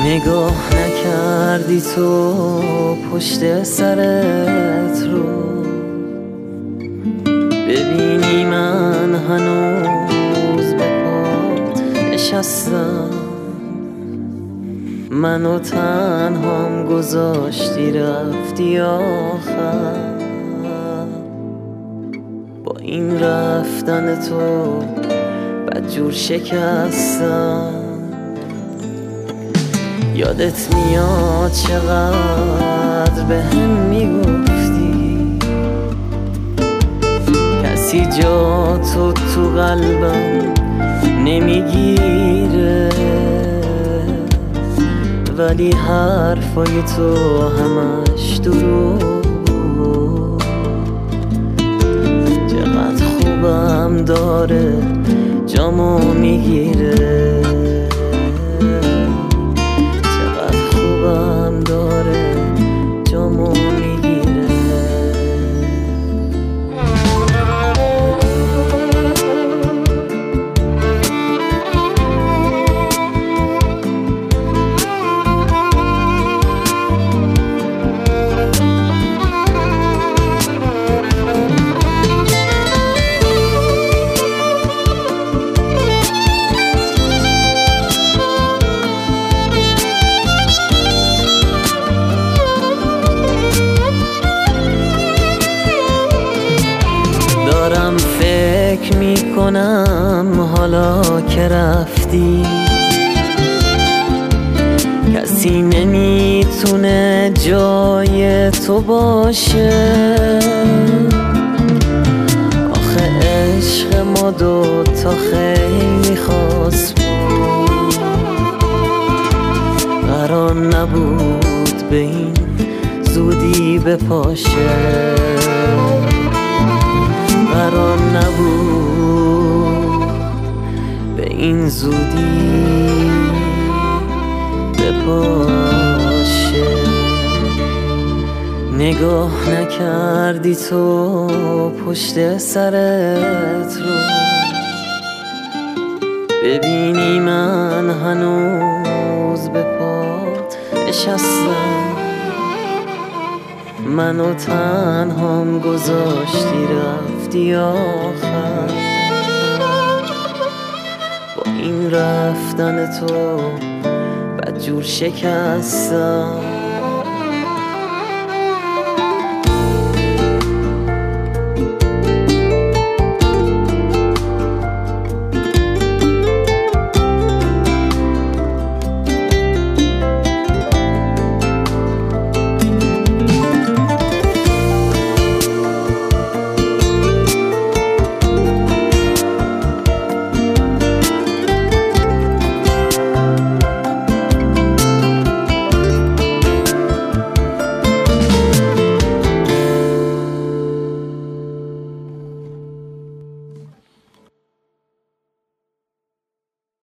نگاه نکردی تو پشت سرت رو، ببینی من هنوز به پات نشستم. منو تنهام گذاشتی رفتی آخر، با این رفتن تو بدجور شکستم. یادت میاد چقدر به هم میگفتی کسی جا تو قلبم نمیگیره، ولی حرفای تو همش دروغ. چقدر خوبم داره جامو میگیره، داره جامو میگیره. دارم فکر میکنم حالا که رفتی کسی نمیتونه جای تو باشه. آخه عشق ما دوتا خیلی خاص بود، قرار نبود به این زودی بپاشه. قرار نبود به این زودی بپاشه. نگاه نکردی تو پشت سرت رو، ببینی من هنوز به پات نشستم. منو تنهام گذاشتی رفتی آخر، با این رفتن تو بدجور شکستم.